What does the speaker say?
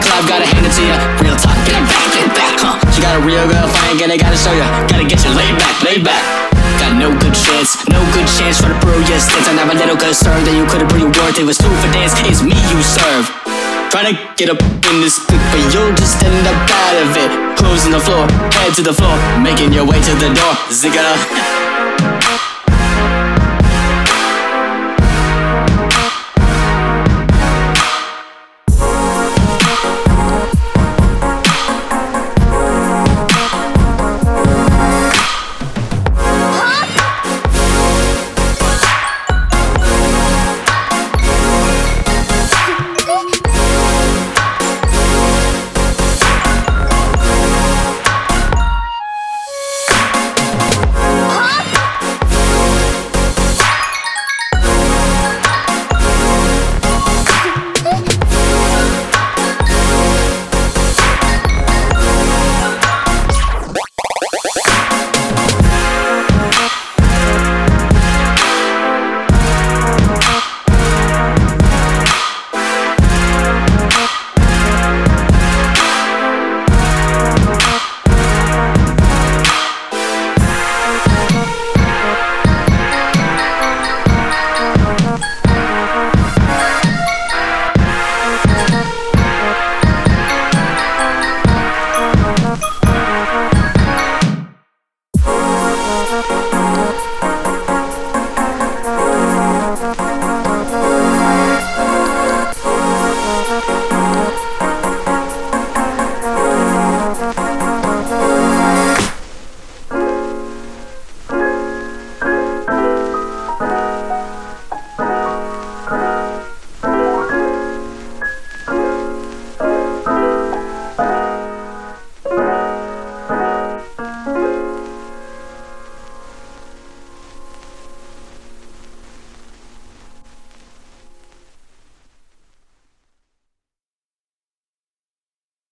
club, gotta hand it to ya. Real talk, get it back, huh? She got a real girl, fine, gotta show ya. Gotta get you laid back. Got no good chance for the brew your stance. I never little concerned that you couldn't prove your worth. It was 2 for dance, it's me you serve. Tryna get up in this stick, but you'll just end up out of it. Closing the floor, head to the floor, making your way to the door. Zigga.